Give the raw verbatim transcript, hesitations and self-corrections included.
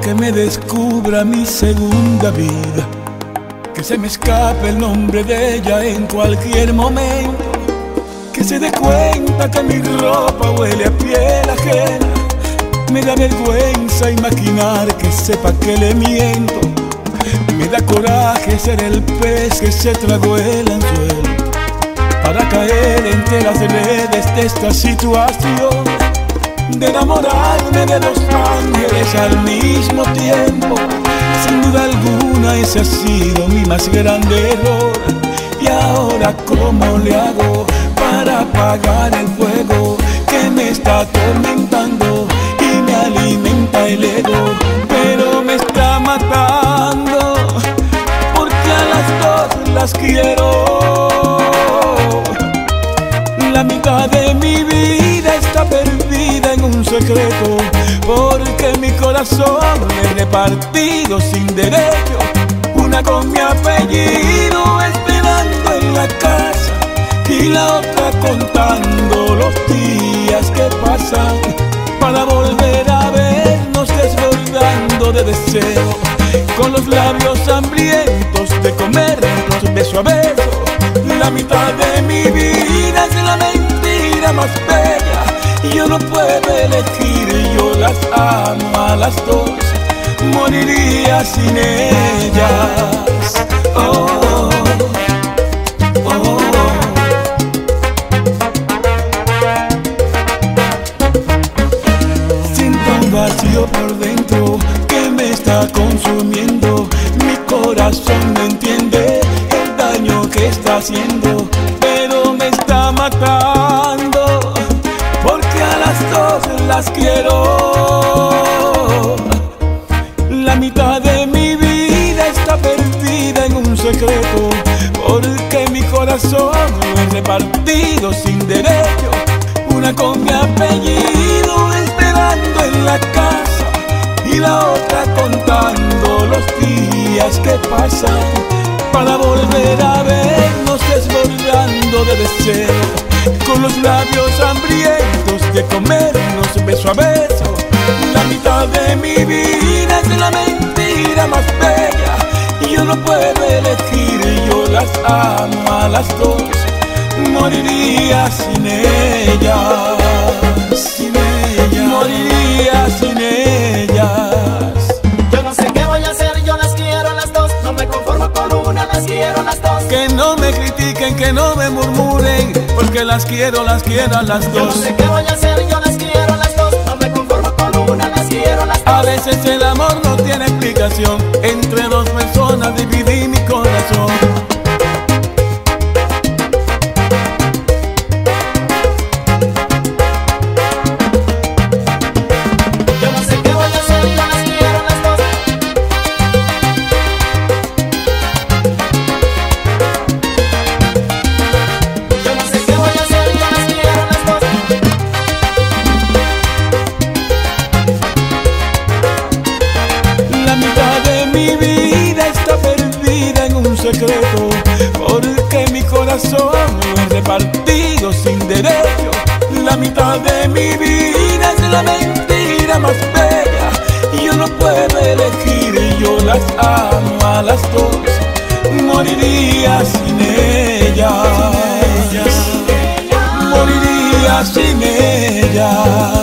que me descubra mi segunda vida, que se me escape el nombre de ella en cualquier momento, que se dé cuenta que mi ropa huele a piel ajena. Me da vergüenza imaginar que sepa que le miento. Me da coraje ser el pez que se tragó el anzuelo para caer entre las redes de esta situación, de enamorarme de los ángeles al mismo tiempo. Sin duda alguna ese ha sido mi más grande error. Y ahora ¿cómo le hago para apagar el fuego que me está atormentando y me alimenta el ego, pero me está matando? Porque a las dos las quiero. La mitad de mi vida está perdida en un secreto, porque mi corazón es repartido sin derecho. Una con mi apellido esperando en la casa y la otra contando los días que pasan para volver a vernos desbordando de deseo, con los labios hambrientos de comernos beso a beso. La mitad de mi vida es la mentira más bella. Yo no puedo elegir, yo las amo a las dos. Moriría sin ellas. Oh, oh, oh. Siento un vacío por dentro que me está consumiendo. Mi corazón no entiende el daño que está haciendo, pero me está matando, porque a las dos las quiero. La mitad de mi vida está perdida en un secreto, porque mi corazón es repartido sin derecho. Una con mi apellido esperando en la casa y la otra contando los días que pasan para volver a vernos desbordando de deseo, con los labios hambrientos de comernos beso a beso. La mitad de mi vida es la mentira más bella. Y yo no puedo elegir, yo las amo a las dos. Moriría sin ellas, sin ellas, moriría sin ellas. Yo no sé qué voy a hacer, yo las quiero a las dos. No me conformo con una, las quiero a las dos. Que no me critiquen, que no me murmuren, porque las quiero, las quiero a las dos. Yo no sé qué voy a hacer, yo las quiero a las dos. No me conformo con una, las quiero a las dos. A veces el amor no tiene explicación. Entre dos personas dividí mi corazón. Yo no sé qué voy a hacer, yo las quiero a las dos. Yo no sé qué voy a hacer, yo las quiero a las dos. La mitad de mi vida está perdida en un secreto, porque mi corazón es repartido sin derecho. La mitad de mi vida es la mentira más bella. Y yo no puedo elegir, yo las amo a las dos. Moriría sin ellas, moriría sin ellas.